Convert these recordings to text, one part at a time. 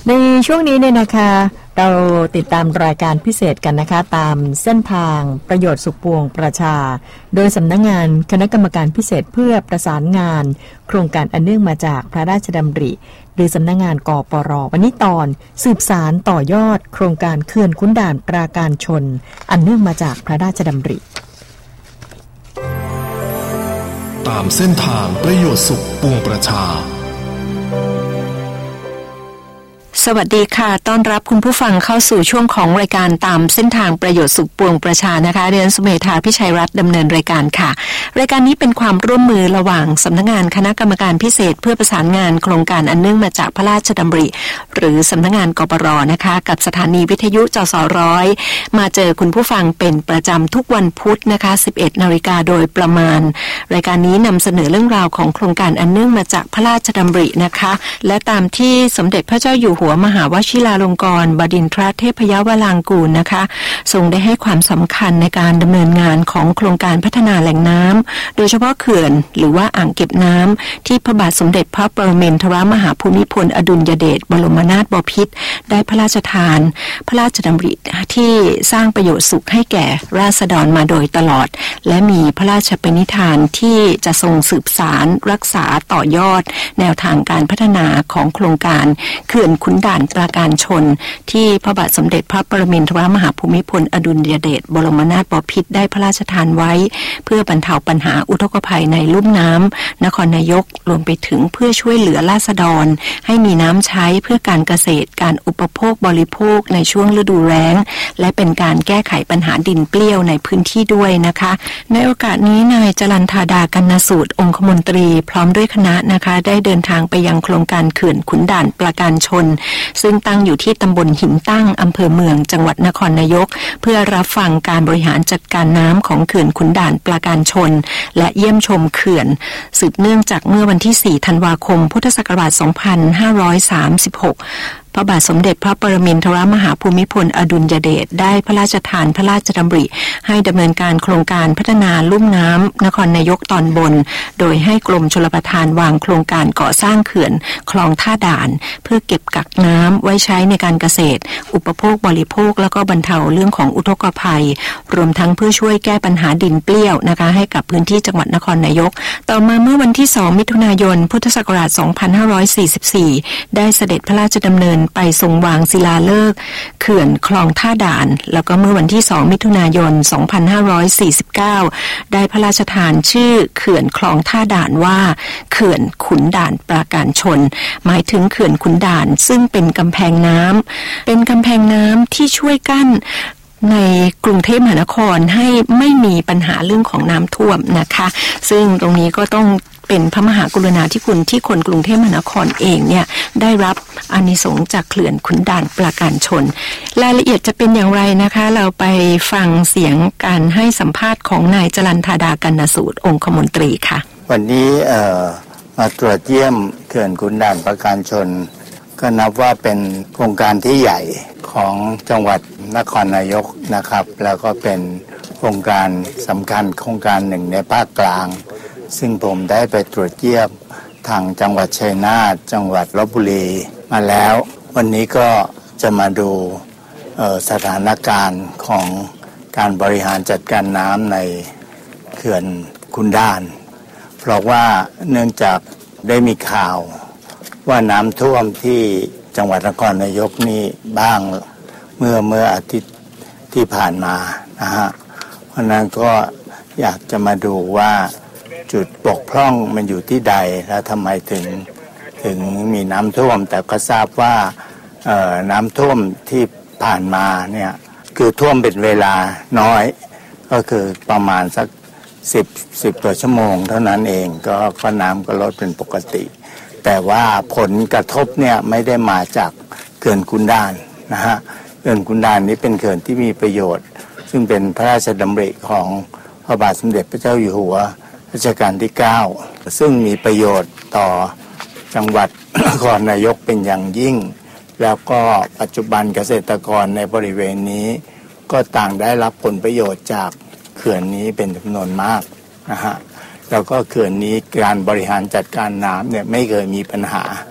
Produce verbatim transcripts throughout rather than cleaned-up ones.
ในช่วงนี้เนี่ยนะคะเราติดตามรายการพิเศษกันนะคะตามเส้นทางประโยชน์สุขปวงประชาโดยสำนักงานคณะกรรมการพิเศษเพื่อประสานงานโครงการอันเนื่องมาจากพระราชดำริหรือสำนักงานกปร.วันนี้ตอนสืบสารต่อยอดโครงการเขื่อนขุนด่านปราการชนอันเนื่องมาจากพระราชดำริตามเส้นทางประโยชน์สุขปวงประชาสวัสดีค่ะต้อนรับคุณผู้ฟังเข้าสู่ช่วงของรายการตามเส้นทางประโยชน์สุขปวงประชานะคะเรียนสุเมธาพิชัยรัตน์ดำเนินรายการค่ะรายการนี้เป็นความร่วมมือระหว่างสำนักงานคณะกรรมการพิเศษเพื่อประสานงานโครงการอันเนื่องมาจากพระราชดำริหรือสำนักงานกปร.นะคะกับสถานีวิทยุจสร้อยมาเจอคุณผู้ฟังเป็นประจำทุกวันพุธนะคะ สิบเอ็ดนาฬิกาโดยประมาณรายการนี้นำเสนอเรื่องราวของโครงการอันเนื่องมาจากพระราชดำรินะคะและตามที่สมเด็จพระเจ้าอยู่หัวมหาวชิราลงกรณ์บดินทรเทพยวรางกูลนะคะทรงได้ให้ความสำคัญในการดำเนินงานของโครงการพัฒนาแหล่งน้ำโดยเฉพาะเขื่อนหรือว่าอ่างเก็บน้ำที่พระบาทสมเด็จพระปรมินทรมหาภูมิพลอดุลยเดชบรมนาถบพิตรได้พระราชทานพระราชดำริที่สร้างประโยชน์สุขให้แก่ราษฎรมาโดยตลอดและมีพระราชปณิธานที่จะทรงสืบสารรักษาต่อยอดแนวทางการพัฒนาของโครงการเขื่อนขุนด่านปราการชนที่พระบาทสมเด็จพระปรมินทรมหาภูมิพลอดุลยเดชบรมนาถบพิตรได้พระราชทานไว้เพื่อบรรเทาปัญหาอุทกภัยในลุ่มน้ำนครนายกรวมไปถึงเพื่อช่วยเหลือราษฎรให้มีน้ำใช้เพื่อการเกษตรการอุปโภคบริโภคในช่วงฤดูแล้งและเป็นการแก้ไขปัญหาดินเปรี้ยวในพื้นที่ด้วยนะคะในโอกาสนี้นายจรัญธาดากนสูตรองคมนตรีพร้อมด้วยคณะนะคะได้เดินทางไปยังโครงการเขื่อนขุนด่านปราการชนซึ่งตั้งอยู่ที่ตำบลหินตั้งอำเภอเมืองจังหวัดนครนายกเพื่อรับฟังการบริหารจัดการน้ำของเขื่อนขุนด่านปราการชนและเยี่ยมชมเขื่อนสืบเนื่องจากเมื่อวันที่สี่ธันวาคมพุทธศักราชสองพันห้าร้อยสามสิบหกพระบาทสมเด็จพระปรมินทรมหาภูมิพลอดุลยเดชได้พระราชทานพระราชดำริให้ดำเนินการโครงการพัฒนาลุ่มน้ำนครนายกตอนบนโดยให้กรมชลประทานวางโครงการก่อสร้างเขื่อนคลองท่าด่านเพื่อเก็บกักน้ำไว้ใช้ในการเกษตรอุปโภคบริโภคแล้วก็บรรเทาเรื่องของอุทกภัยรวมทั้งเพื่อช่วยแก้ปัญหาดินเปรี้ยวนะคะให้กับพื้นที่จังหวัดนครนายกต่อมาเมื่อวันที่สองมิถุนายนพุทธศักราชสองพันห้าร้อยสี่สิบสี่ได้เสด็จพระราชดำเนินไปทรงวางศิลาฤกษ์เขื่อนคลองท่าด่านแล้วก็เมื่อวันที่สองมิถุนายนสองพันห้าร้อยสี่สิบเก้าได้พระราชทานชื่อเขื่อนคลองท่าด่านว่าเขื่อนขุนด่านปราการชนหมายถึงเขื่อนขุนด่านซึ่งเป็นกำแพงน้ำเป็นกำแพงน้ำที่ช่วยกั้นในกรุงเทพมหานครให้ไม่มีปัญหาเรื่องของน้ำท่วมนะคะซึ่งตรงนี้ก็ต้องเป็นพระมหากรุณาธิคุณที่คนกรุงเทพมหานครเองเนี่ยได้รับอานิสงส์จากเขื่อนขุนด่านปราการชนรายละเอียดจะเป็นอย่างไรนะคะเราไปฟังเสียงการให้สัมภาษณ์ของนายจรัญธาดากนสูตรองคมนตรีค่ะวันนี้เอ่อมาตรวจเยี่ยมเขื่อนขุนด่านปราการชนก็นับว่าเป็นโครงการที่ใหญ่ของจังหวัดนครนายกนะครับแล้วก็เป็นโครงการสำคัญโครงการหนึ่งในภาคกลางซึ่งผมได้ไปตรวจเยี่ยมทางจังหวัดชัยนาทจังหวัดลพบุรีมาแล้ววันนี้ก็จะมาดูสถานการณ์ของการบริหารจัดการน้ำในเขื่อนขุนด่านเพราะว่าเนื่องจากได้มีข่าวว่าน้ำท่วมที่จังหวัดนครนายกนี่บ้างเมื่อเมื่ออาทิตย์ที่ผ่านมานะฮะเพราะนั้นก็อยากจะมาดูว่าจุดบกพร่องมันอยู่ที่ใดและทำไมถึงถึงมีน้ำท่วมแต่ก็ทราบว่าเอ่อน้ำท่วมที่ผ่านมาเนี่ยคือท่วมเป็นเวลาน้อยก็คือประมาณสักสิบสิบต่อชั่วโมงเท่านั้นเองก็ก็น้ำก็ลดเป็นปกติแต่ว่าผลกระทบเนี่ยไม่ได้มาจากเขื่อนขุนด่านนะฮะเขื่อนขุนด่านนี้เป็นเขื่อนที่มีประโยชน์ซึ่งเป็นพระราชดำริของพระบาทสมเด็จพระเจ้าอยู่หัวรัชกาลที่เก้าซึ่งมีประโยชน์ต่อจังหวัดนครนายกเป็นอย่างยิ่งแล้วก็ปัจจุบันเกษตรกรในบริเวณนี้ก็ต่างได้รับผลประโยชน์จากเขื่อนนี้เป็นจำนวนมากนะฮะแล้วก็เขื่อนนี้การบริหารจัดการน้ำเนี่ยไม่เคยมีปัญหา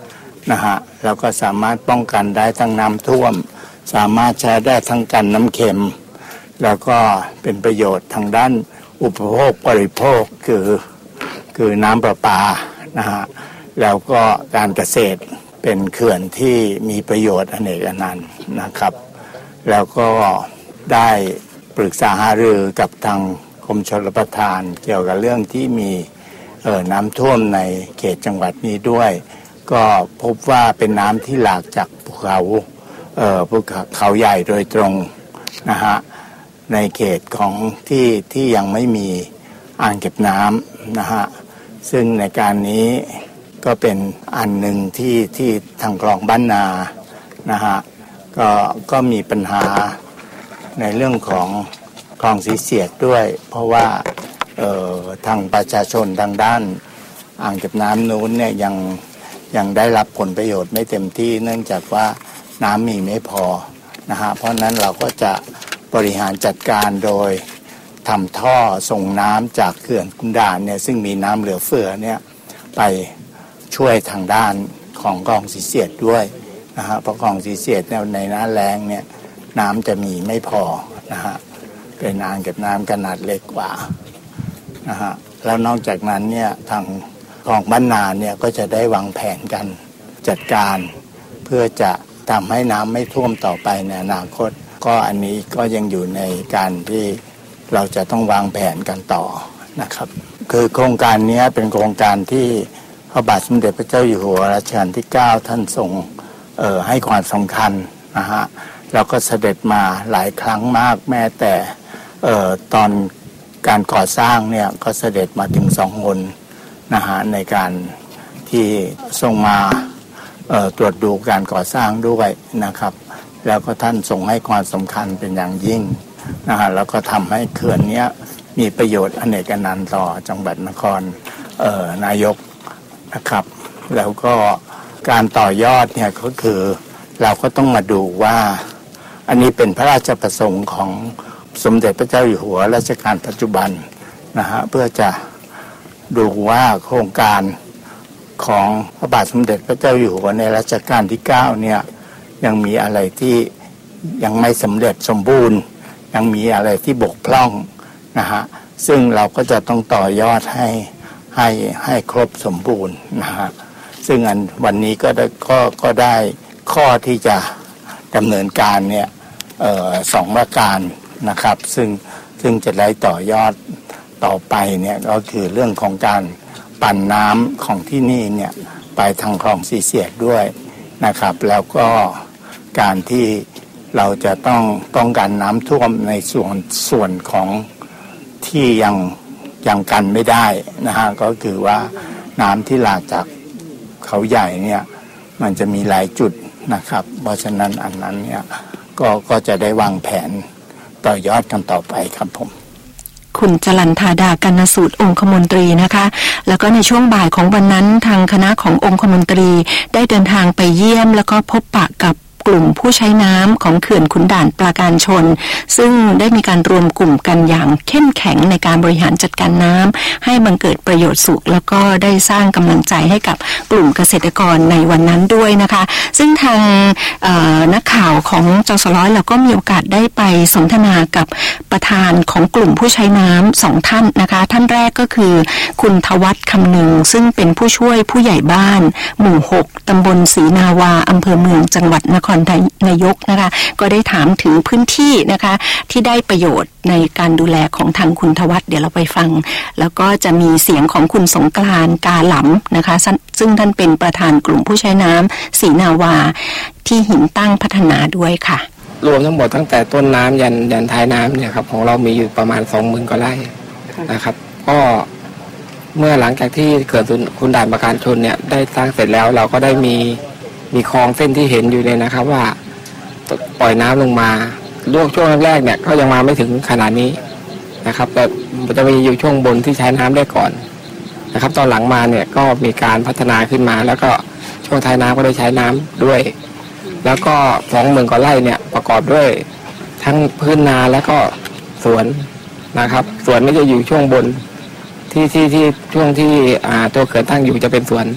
นะฮะแล้วก็สามารถป้องกันได้ทั้งน้ำท่วมสามารถใช้ได้ทั้งกันน้ำเค็มแล้วก็เป็นประโยชน์ทางด้านอุปโภคบริโภคคือคือน้ำประปานะฮะแล้วก็การเกษตรเป็นเขื่อนที่มีประโยชน์อเนกอนันต์นะครับแล้วก็ได้ปรึกษาหารือกับทางกรมชลประทานเกี่ยวกับเรื่องที่มีเอ่อน้ำท่วมในเขตจังหวัดนี้ด้วยก็พบว่าเป็นน้ำที่หลากจากภูเขาเอ่อภูเขาใหญ่โดยตรงนะฮะในเขตของที่ที่ยังไม่มีอ่างเก็บน้ำนะฮะซึ่งในการนี้ก็เป็นอันหนึ่งที่ที่ทางคลองบ้านนานะฮะก็ก็มีปัญหาในเรื่องของคลองสีเสียดด้วยเพราะว่าเอ่อทางประชาชนทางด้านอ่างเก็บน้ำนู้นเนี่ยยังยังได้รับผลประโยชน์ไม่เต็มที่เนื่องจากว่าน้ำมีไม่พอนะฮะเพราะนั้นเราก็จะบริหารจัดการโดยทำท่อส่งน้ำจากเขื่อนขุนด่านเนี่ยซึ่งมีน้ำเหลือเฟือเนี่ยไปช่วยทางด้านของคลองสีเสียดด้วยนะฮะเพราะคลองสีเสียดเนี่ยในหน้าแล้งเนี่ยน้ำจะมีไม่พอนะฮะเป็นอ่างเก็บน้ำขนาดเล็กกว่านะฮะแล้วนอกจากนั้นเนี่ยทางคลองบ้านนาเนี่ยก็จะได้วางแผนกันจัดการเพื่อจะทำให้น้ำไม่ท่วมต่อไปในอนาคตก็อันนี้ก็ยังอยู่ในการที่เราจะต้องวางแผนกันต่อนะครับคือโครงการนี้เป็นโครงการที่พระบาทสมเด็จพระเจ้าอยู่หัวรัชกาลที่เก้าท่านทรงเอ่อให้ความสำคัญนะฮะแล้วก็เสด็จมาหลายครั้งมากแม้แต่เอ่อตอนการก่อสร้างเนี่ยก็เสด็จมาถึงสองหนนะฮะในการที่ทรงมาเอ่อตรวจดูการก่อสร้างด้วยนะครับแล้วก็ท่านทรงให้ความสำคัญเป็นอย่างยิ่งนะฮะแล้วก็ทำให้เขื่อนนี้มีประโยชน์อเนกอนันต์ต่อจังหวัดนครเอ่อนายกนะครับแล้วก็การต่อยอดเนี่ยก็คือเราก็ต้องมาดูว่าอันนี้เป็นพระราชประสงค์ของสมเด็จพระเจ้าอยู่หัวรัชกาลปัจจุบันนะฮะเพื่อจะดูว่าโครงการของพระบาทสมเด็จพระเจ้าอยู่หัวในรัชกาลที่เก้าเนี่ยยังมีอะไรที่ยังไม่สำเร็จสมบูรณ์ยังมีอะไรที่บกพร่องนะฮะซึ่งเราก็จะต้องต่อยอดให้ให้ให้ครบสมบูรณ์นะฮะซึ่งอันวันนี้ก็ได้ก็ก็ได้ข้อที่จะดำเนินการเนี่ยเอ่อสองประการนะครับซึ่งซึ่งจะได้ต่อยอดต่อไปเนี่ยก็คือเรื่องของการปั่นน้ำของที่นี่เนี่ยไปทางคลองสีเสียดด้วยนะครับแล้วก็การที่เราจะต้องป้องกันน้ำท่วมในส่วนส่วนของที่ยังยังกันไม่ได้นะฮะก็คือว่าน้ำที่หลากจากเขาใหญ่เนี่ยมันจะมีหลายจุดนะครับเพราะฉะนั้นอันนั้นเนี่ยก็ก็จะได้วางแผนต่อยอดกันต่อไปครับผมคุณจรัญธาดากันสูตรองคมนตรีนะคะแล้วก็ในช่วงบ่ายของวันนั้นทางคณะขององคมนตรีได้เดินทางไปเยี่ยมแล้วก็พบปะกับกลุ่มผู้ใช้น้ำของเขื่อนขุนด่านปราการชนซึ่งได้มีการรวมกลุ่มกันอย่างเข้มแข็งในการบริหารจัดการน้ำให้บังเกิดประโยชน์สุขแล้วก็ได้สร้างกำลังใจให้กับกลุ่มเกษตรกรในวันนั้นด้วยนะคะซึ่งทางนักข่าวของจสร้อยเราก็มีโอกาสได้ไปสนทนากับประธานของกลุ่มผู้ใช้น้ำสองท่านนะคะท่านแรกก็คือคุณทวัฒน์คำนึงซึ่งเป็นผู้ช่วยผู้ใหญ่บ้านหมู่หกตำบลศรีนาวาอำเภอเมืองจังหวัดนครนายกนะคะก็ได้ถามถึงพื้นที่นะคะที่ได้ประโยชน์ในการดูแลของทางคุณทวัฒน์เดี๋ยวเราไปฟังแล้วก็จะมีเสียงของคุณสงกรานต์กาหลำนะคะซึ่งท่านเป็นประธานกลุ่มผู้ใช้น้ำศรีนาวาที่หินตั้งพัฒนาด้วยค่ะรวมทั้งหมดตั้งแต่ต้นน้ำยันยันท้ายน้ำเนี่ยครับของเรามีอยู่ประมาณสองหมื่นกว่าไร่นะครับก็เมื่อหลังจากที่เกิดขุนด่านปราการชนเนี่ยได้สร้างเสร็จแล้วเราก็ได้มีมีคลองเส้นที่เห็นอยู่เลยนะครับว่าปล่อยน้ำลงมาช่วงช่วงแรกเนี่ยก็ยังมาไม่ถึงขนาดนี้นะครับแต่จะมีอยู่ช่วงบนที่ใช้น้ำได้ก่อนนะครับตอนหลังมาเนี่ยก็มีการพัฒนาขึ้นมาแล้วก็ช่วงท้ายน้ำก็ได้ใช้น้ำด้วยแล้วก็สองหมื่นกว่าไร่เนี่ยประกอบด้วยทั้งพื้นนาแล้วก็สวนนะครับสวนไม่จะอยู่ช่วงบนที่ที่ที่ช่วงที่อ่าตัวเขื่อนตั้งอยู่จะเป็นสวน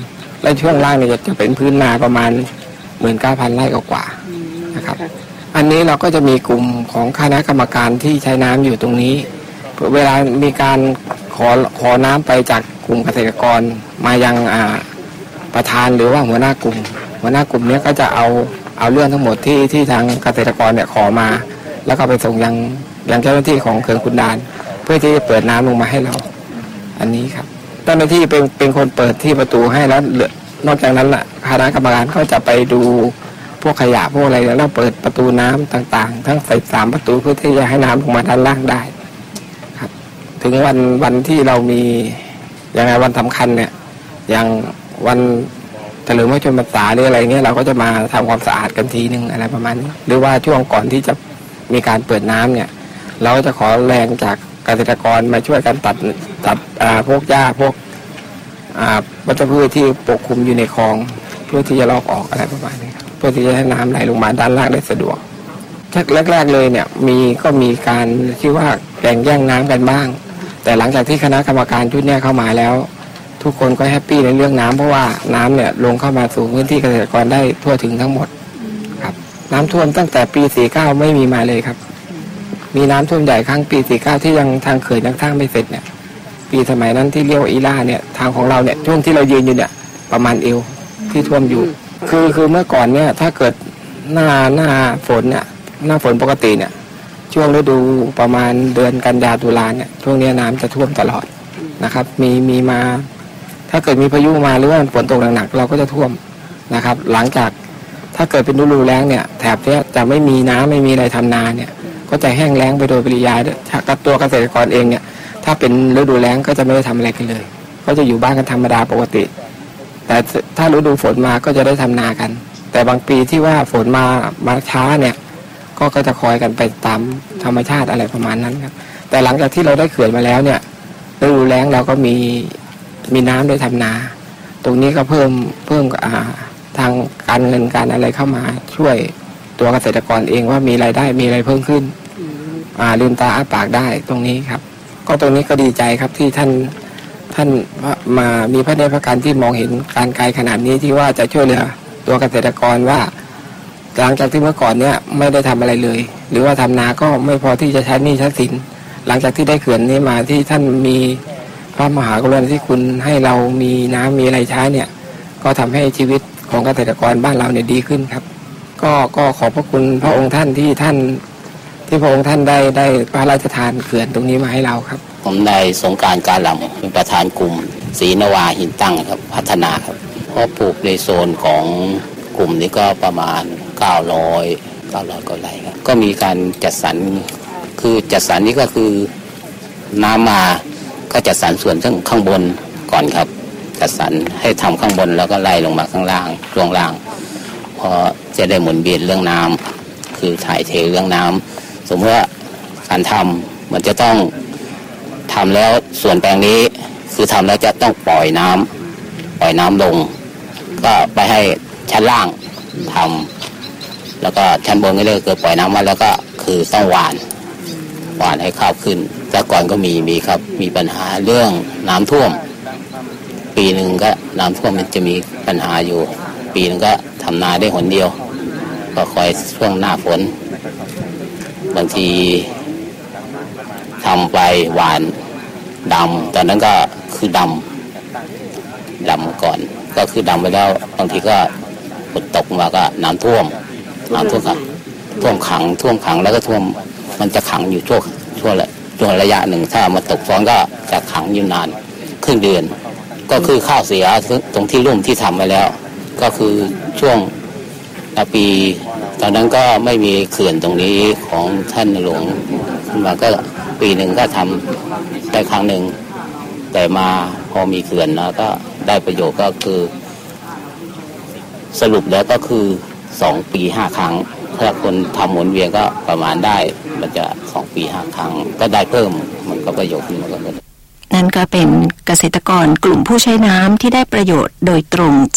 และช่วงล่างเนี่ยจะเป็นพื้นนาประมาณหมื่นเก้าพันไร่กว่าๆนะครับอันนี้เราก็จะมีกลุ่มของคณะกรรมการที่ใช้น้ำอยู่ตรงนี้เวลามีการขอขอน้ำไปจากกลุ่มเกษตรกรมายังอ่าประธานหรือว่าหัวหน้ากลุ่มหัวหน้ากลุ่มนี้ก็จะเอาเอาเรื่องทั้งหมดที่ที่ทางเกษตรกรเนี่ยขอมาแล้วก็ไปส่งยังยังเจ้าหน้าที่ของเขื่อนขุนด่านเพื่อที่จะเปิดน้ำลงมาให้เราอันนี้ครับเจ้าหน้าที่เป็นเป็นคนเปิดที่ประตูให้แล้วนอกจากนั้นล่ะคณะกรรมการก็จะไปดูพวกขยะพวกอะไรแล้วเปิดประตูน้ำต่างๆทั้งใส่สามประตูเพื่อที่จะให้น้ำลงมาด้านล่างได้ครับถึงวันวันที่เรามียังไงวันสำคัญเนี่ยอย่างวันเฉลิมพระชนมพรรษาหรืออะไรเงี้ยเราก็จะมาทำความสะอาดกันทีนึงอะไรประมาณนี้หรือว่าช่วงก่อนที่จะมีการเปิดน้ำเนี่ยเราจะขอแรงจากเกษตรกรมาช่วยกันตัดตัดอ่าพวกหญ้าพวกอ่าวัชพืชที่ปกคลุมอยู่ในคลองเพื่อที่จะลอกออกอะไรประมาณนี้เพื่อที่จะให้น้ำไหลลงมาด้านล่างได้สะดวกแรกๆเลยเนี่ยมีก็มีการที่ว่าแข่งแย่งน้ำกันบ้างแต่หลังจากที่คณะกรรมการชุดนี้เข้ามาแล้วทุกคนก็แฮปปี้ในเรื่องน้ำเพราะว่าน้ำเนี่ยลงเข้ามาสู่พื้นที่เกษตรกรได้ทั่วถึงทั้งหมดครับน้ำท่วมตั้งแต่ปีสี่สิบเก้าไม่มีมาเลยครับมีน้ำท่วมใหญ่ครั้งปีสี่สิบเก้าที่ยังทางเขื่อนยังสร้างไม่เสร็จเนี่ยปีสมัยนั้นที่เรียกว่าอีล่าเนี่ยทางของเราเนี่ยช่วงที่เรายืนอยู่เนี่ยประมาณเอวที่ท่วมอยู่คือคือเมื่อก่อนเนี่ยถ้าเกิดหน้าหน้าฝนเนี่ยหน้าฝนปกติเนี่ยช่วงฤดูประมาณเดือนกันยาตุลาเนี่ยช่วงนี้น้ำจะท่วมตลอดนะครับมีมีมาถ้าเกิดมีพายุมาหรือว่าฝนตกหนักๆเราก็จะท่วมนะครับหลังจากถ้าเกิดเป็นฤดูแล้งเนี่ยแถบเนี้ยจะไม่มีน้ำไม่มีอะไรทำนาเนี่ยก็จะแห้งแล้งไปโดยปริยายกับตัวเกษตรกรเองเนี่ยถ้าเป็นฤดูแล้งก็จะไม่ได้ทำอะไรกันเลยก็จะอยู่บ้านกันธรรมดาปกติแต่ถ้าฤดูฝนมาก็จะได้ทำนากันแต่บางปีที่ว่าฝนมามาช้าเนี่ยก็ก็จะคอยกันไปตามธรรมชาติอะไรประมาณนั้นครับแต่หลังจากที่เราได้เขื่อนมาแล้วเนี่ยฤดูแล้งเราก็มีมีน้ำได้ทำนาตรงนี้ก็เพิ่มเพิ่มอ่าทางการเงินการอะไรเข้ามาช่วยตัวเกษตรกรเองว่ามีรายได้มีอะไรเพิ่มขึ้นอ่าลืมตาอ้าปากได้ตรงนี้ครับก็ตรงนี้ก็ดีใจครับที่ท่านท่านมามีพระเดชพระคุณที่มองเห็นการไกลขนาดนี้ที่ว่าจะช่วยเหลือตัวเกษตรกรว่าหลังจากที่เมื่อก่อนเนี้ยไม่ได้ทำอะไรเลยหรือว่าทำนาก็ไม่พอที่จะใช้หนี้ใช้สินหลังจากที่ได้เขื่อนนี้มาที่ท่านมีพระมหากรุณาธิคุณให้เรามีน้ำมีอะไรใช้เนี่ยก็ทำให้ชีวิตของเกษตรกรบ้านเราเนี่ยดีขึ้นครับก็ก็ขอบพระคุณพระองค์ท่านที่ท่านที่พระองค์ท่านได้ได้พระราชทานเขื่อนตรงนี้มาให้เราครับผมนายสงกรานต์ กาหลำเป็นประธานกลุ่มศรีนวาหินตั้งครับพัฒนาครับเพราะปลูกในโซนของกลุ่มนี้ก็ประมาณเก้าร้อย เก้าร้อยกว่าไร่ครับก็มีการจัดสรรคือจัดสรรนี้ก็คือน้ำมาก็จัดสรรส่วนข้างข้างบนก่อนครับจัดสรรให้ทำข้างบนแล้วก็ไล่ลงมาข้างล่างช่วงล่างเพราะจะได้หมุนเวียนเรื่องน้ำคือถ่ายเทเรื่องน้ำสมมติว่าการทำมันจะต้องทำแล้วส่วนแปลงนี้คือทำแล้วจะต้องปล่อยน้ำปล่อยน้ำลงก็ไปให้ชั้นล่างทำแล้วก็ชั้นบนก็เลยเกิดปล่อยน้ำมาแล้วก็คือต้องหว่านหว่านให้ข้าวขึ้นแต่ก่อนก็มีมีครับมีปัญหาเรื่องน้ำท่วมปีหนึ่งก็น้ำท่วมมันจะมีปัญหาอยู่ปีนึงก็ทำนาได้หนเดียวก็คอยช่วงหน้าฝนบางทีทำไปหวานดำตอนนั้นก็คือดำดำก่อนก็คือดำไปแล้วบางทีก็ฝนตกมาก็น้ำท่วมน้ำท่วมขังท่วมขังท่วมขังแล้วก็ท่วมมันจะขังอยู่ช่วงช่วงละช่วงระยะหนึ่งถ้ามาตกฟ้อนก็จะขังอยู่นานครึ่งเดือนก็คือข้าวเสียตรงที่รุ่มที่ทำไปแล้วก็คือช่วงปีตอนนั้นก็ไม่มีเขื่อนตรงนี้ของท่านหลวงขึ้นมาก็ปีหนึ่งก็ทำได้ครั้งหนึ่งแต่มาพอมีเขื่อนแล้วก็ได้ประโยชน์ก็คือสรุปแล้วก็คือสองปีห้าครั้งถ้าคนทำหมุนเวียนก็ประมาณได้มันจะสองปีห้าครั้งก็ได้เพิ่มมันก็ประโยชน์ขึ้นมาก็นั่นก็เป็นเกษตรกรกลุ่มผู้ใช้น้ำที่ได้ประโยชน์โดยตรงจาก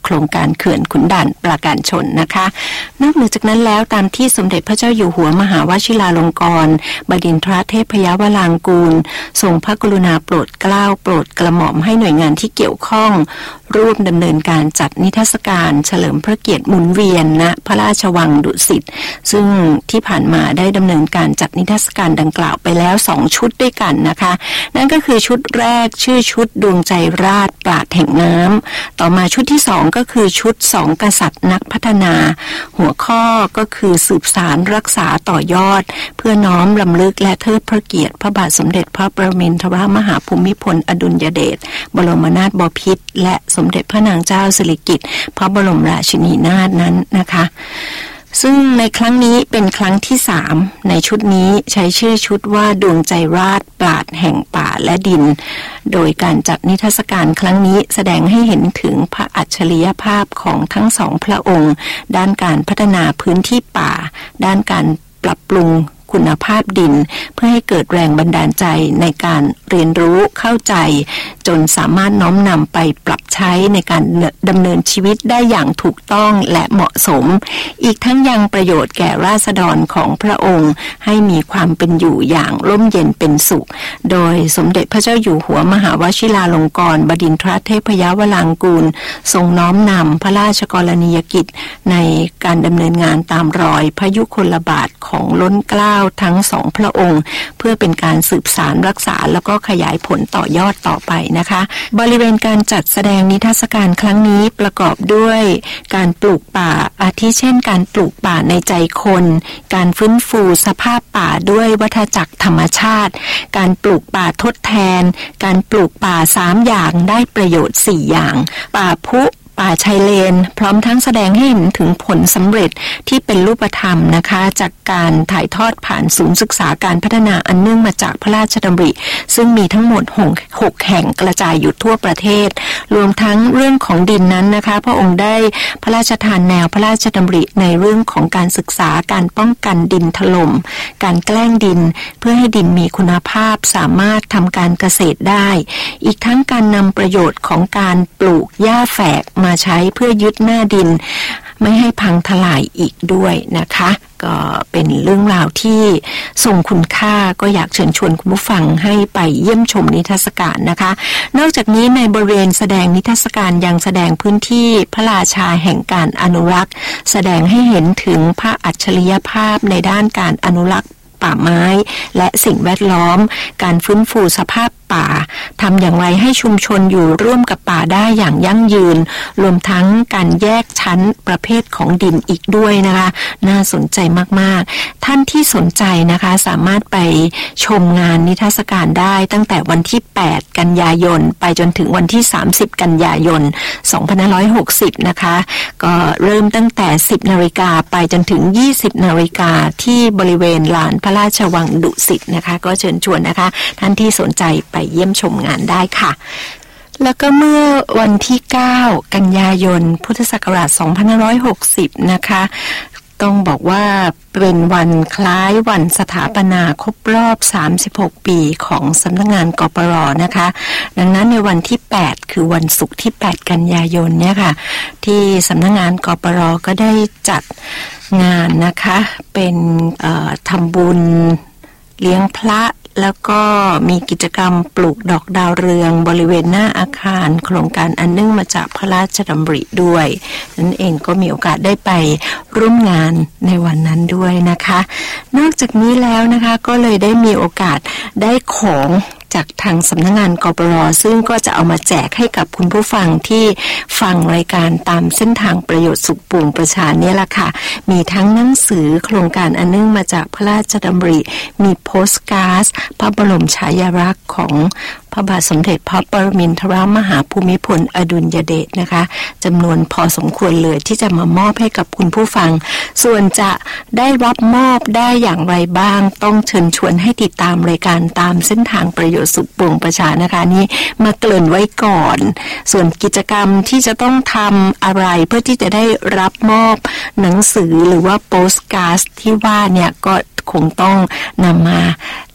โครงการเขื่อนขุนด่านปราการชนนะคะนอกเหนือจากนั้นแล้วตามที่สมเด็จพระเจ้าอยู่หัวมหาวชิราลงกรณ์บดินทรเทพยวรางกูลทรงพระกรุณาโปรดเกล้าโปรดกระหม่อมให้หน่วยงานที่เกี่ยวข้องร่วมดำเนินการจัดนิทรรศการเฉลิมพระเกียรติหมุนเวียนณพระราชวังดุสิตซึ่งที่ผ่านมาได้ดำเนินการจัดนิทรรศการดังกล่าวไปแล้วสองชุดด้วยกันนะคะนั่นก็คือชุดแรกชื่อชุดดวงใจราษฎร์ปราชญ์แห่งน้ำต่อมาชุดที่สองก็คือชุดสองกษัตริย์นักพัฒนาหัวข้อก็คือสืบสารรักษาต่อยอดเพื่อน้อมรำลึกและเทิดพระเกียรติพระบาทสมเด็จพระปรมินทรมหาภูมิพลอดุลยเดชบรมนาถบพิตรและสมเด็จพระนางเจ้าสิริกิติ์พระบรมราชินีนาถนั้นนะคะซึ่งในครั้งนี้เป็นครั้งที่สามในชุดนี้ใช้ชื่อชุดว่าดวงใจราษฎร์ปราชญ์แห่งป่าและดินโดยการจัดนิทรรศการครั้งนี้แสดงให้เห็นถึงพระอัจฉริยภาพของทั้งสองพระองค์ด้านการพัฒนาพื้นที่ป่าด้านการปรับปรุงคุณภาพดินเพื่อให้เกิดแรงบันดาลใจในการเรียนรู้เข้าใจจนสามารถน้อมนำไปปรับใช้ในการดำเนินชีวิตได้อย่างถูกต้องและเหมาะสมอีกทั้งยังประโยชน์แก่ราษฎรของพระองค์ให้มีความเป็นอยู่อย่างร่มเย็นเป็นสุขโดยสมเด็จพระเจ้าอยู่หัวมหาวชิราลงกรณ์บดินทรเทพยวรางกูลทรงน้อมนำพระราชกรณียกิจในการดำเนินงานตามรอยพระยุคลบาทของล้นเกล้าทั้งสองพระองค์เพื่อเป็นการสืบสานรักษาแล้วก็ขยายผลต่อยอดต่อไปนะคะบริเวณการจัดแสดงนิทรรศการครั้งนี้ประกอบด้วยการปลูกป่าอาทิเช่นการปลูกป่าในใจคนการฟื้นฟูสภาพป่าด้วยวัฏจักรธรรมชาติการปลูกป่าทดแทนการปลูกป่าสามอย่างได้ประโยชน์สี่อย่างป่าพุป่าชายเลนพร้อมทั้งแสดงให้เห็นถึงผลสำเร็จที่เป็นรูปธรรมนะคะจากการถ่ายทอดผ่านศูนย์ศึกษาการพัฒนาอันเนื่องมาจากพระราชดำริซึ่งมีทั้งหมดหกแห่งกระจายอยู่ทั่วประเทศรวมทั้งเรื่องของดินนั้นนะคะพระองค์ได้พระราชทานแนวพระราชดำริในเรื่องของการศึกษาการป้องกันดินถล่มการแกล้งดินเพื่อให้ดินมีคุณภาพสามารถทำการเกษตรได้อีกทั้งการนำประโยชน์ของการปลูกหญ้าแฝกมาใช้เพื่อยึดหน้าดินไม่ให้พังทลายอีกด้วยนะคะก็เป็นเรื่องราวที่ทรงคุณค่าก็อยากเชิญชวนคุณผู้ฟังให้ไปเยี่ยมชมนิทรรศการนะคะนอกจากนี้ในบริเวณแสดงนิทรรศการยังแสดงพื้นที่พระราชาแห่งการอนุรักษ์แสดงให้เห็นถึงพระอัจฉริยภาพในด้านการอนุรักษ์ป่าไม้และสิ่งแวดล้อมการฟื้นฟูสภาพป่าทำอย่างไรให้ชุมชนอยู่ร่วมกับป่าได้อย่างยั่งยืนรวมทั้งการแยกชั้นประเภทของดินอีกด้วยนะคะน่าสนใจมากๆท่านที่สนใจนะคะสามารถไปชมงานนิทรรศการได้ตั้งแต่วันที่แปดกันยายนไปจนถึงวันที่สามสิบกันยายนสองพันห้าร้อยหกสิบนะคะก็เริ่มตั้งแต่สิบนาฬิกาไปจนถึงยี่สิบนาฬิกาที่บริเวณลานพระราชวังดุสิตนะคะก็เชิญชวนนะคะท่านที่สนใจไปเยี่ยมชมงานได้ค่ะแล้วก็เมื่อวันที่เก้ากันยายนพุทธศักราชสองพันห้าร้อยหกสิบนะคะต้องบอกว่าเป็นวันคล้ายวันสถาปนาครบรอบสามสิบหกปีของสำนักงานกปร.นะคะดังนั้นในวันที่แปดคือวันศุกร์ที่แปดกันยายนเนี่ยค่ะที่สำนักงานกปร.ก็ได้จัดงานนะคะเป็นเอ่อทำบุญเลี้ยงพระแล้วก็มีกิจกรรมปลูกดอกดาวเรืองบริเวณหน้าอาคารโครงการอันเนื่องมาจากพระราชดำริด้วยนั่นเองก็มีโอกาสได้ไปร่วมงานในวันนั้นด้วยนะคะนอกจากนี้แล้วนะคะก็เลยได้มีโอกาสได้ของจากทางสำนักงานกปร.ซึ่งก็จะเอามาแจกให้กับคุณผู้ฟังที่ฟังรายการตามเส้นทางประโยชน์สุขปวงประชาเนี่ยแหละค่ะมีทั้งหนังสือโครงการอันเนื่องมาจากพระราชดำริมีโปสการ์ดพระบรมฉายาลักษณ์ของพระบาทสมเด็จพระปรมินทรมหาภูมิพลอดุลยเดชนะคะจำนวนพอสมควรเลยที่จะมามอบให้กับคุณผู้ฟังส่วนจะได้รับมอบได้อย่างไรบ้างต้องเชิญชวนให้ติดตามรายการตามเส้นทางประโยชน์สุขปวงประชานะคะนี้มาเกริ่นไว้ก่อนส่วนกิจกรรมที่จะต้องทำอะไรเพื่อที่จะได้รับมอบหนังสือหรือว่าโปสการ์ดที่ว่าเนี่ยก็คงต้องนำมา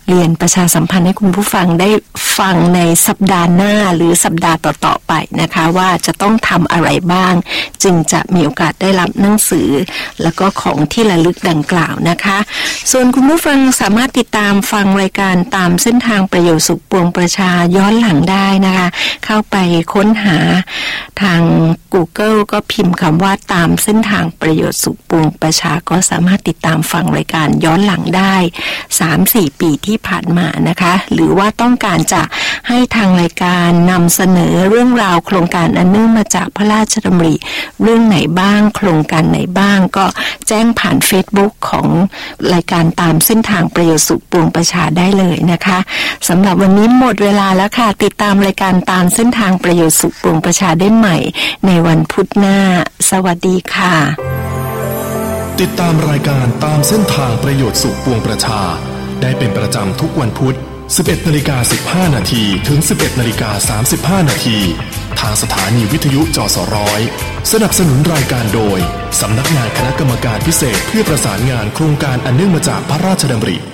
เรียนประชาสัมพันธ์ให้คุณผู้ฟังได้ฟังในสัปดาห์หน้าหรือสัปดาห์ต่อๆไปนะคะว่าจะต้องทำอะไรบ้างจึงจะมีโอกาสได้รับหนังสือแล้วก็ของที่ระลึกดังกล่าวนะคะส่วนคุณผู้ฟังสามารถติดตามฟังรายการตามเส้นทางประโยชน์สุขปวงประชาย้อนหลังได้นะคะเข้าไปค้นหาทาง Google ก็พิมพ์คำว่าตามเส้นทางประโยชน์สุขปวงประชาก็สามารถติดตามฟังรายการย้อนหลังได้ สามถึงสี่ ปีที่ผ่านมานะคะหรือว่าต้องการจะให้ทางรายการนำเสนอเรื่องราวโครงการอันเนื่องมาจากพระราชดำริเรื่องไหนบ้างโครงการไหนบ้างก็แจ้งผ่าน Facebook ของรายการตามเส้นทางประโยชน์สุขปวงประชาได้เลยนะคะสำหรับวันนี้หมดเวลาแล้วค่ะติดตามรายการตามเส้นทางประโยชน์สุขปวงประชาได้ใหม่ในวันพุธหน้าสวัสดีค่ะติดตามรายการตามเส้นทางประโยชน์สุขปวงประชาได้เป็นประจำทุกวันพุธ สิบเอ็ดนาฬิกาสิบห้า นาทีถึง สิบเอ็ดนาฬิกาสามสิบห้า นาทีทางสถานีวิทยุจสร้อยสนับสนุนรายการโดยสำนักงานคณะกรรมการพิเศษเพื่อประสานงานโครงการอันเนื่องมาจากพระราชดำริ